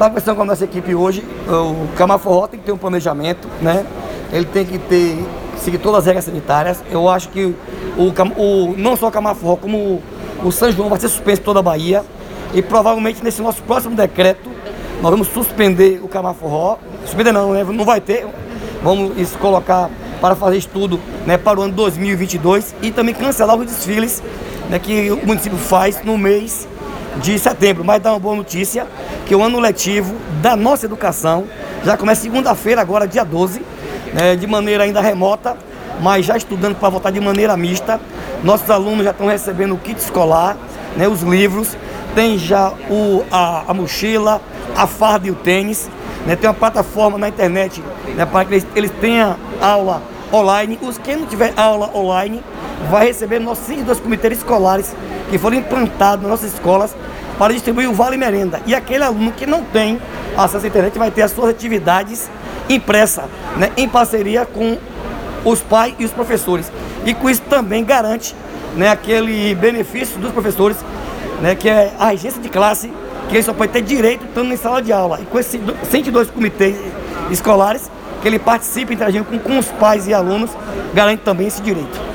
estava conversando com a nossa equipe hoje, o Camaforró tem que ter um planejamento, né? Ele tem que seguir todas as regras sanitárias. Eu acho que não só o Camaforró, como o São João vai ser suspenso em toda a Bahia. E provavelmente nesse nosso próximo decreto, nós vamos suspender o Camaforró. Suspender não, né? Não vai ter. Vamos colocar para fazer estudo, né, para o ano 2022 e também cancelar os desfiles, né, que o município faz no mês de setembro. Mas dá uma boa notícia, que o ano letivo da nossa educação já começa segunda-feira, agora dia 12, né, de maneira ainda remota, mas já estudando para voltar de maneira mista. Nossos alunos já estão recebendo o kit escolar, né, os livros, tem já a mochila, a farda e o tênis, né, tem uma plataforma na internet, né, para que eles tenham aula online. Quem não tiver aula online vai receber nossos 52 comitês escolares que foram implantados nas nossas escolas para distribuir o Vale Merenda. E aquele aluno que não tem acesso à internet vai ter as suas atividades impressas, né, em parceria com os pais e os professores. E com isso também garante, né, aquele benefício dos professores, né, que é a regência de classe, que ele só pode ter direito estando em sala de aula. E com esses 102 comitês escolares, que ele participa interagindo com os pais e alunos, garante também esse direito.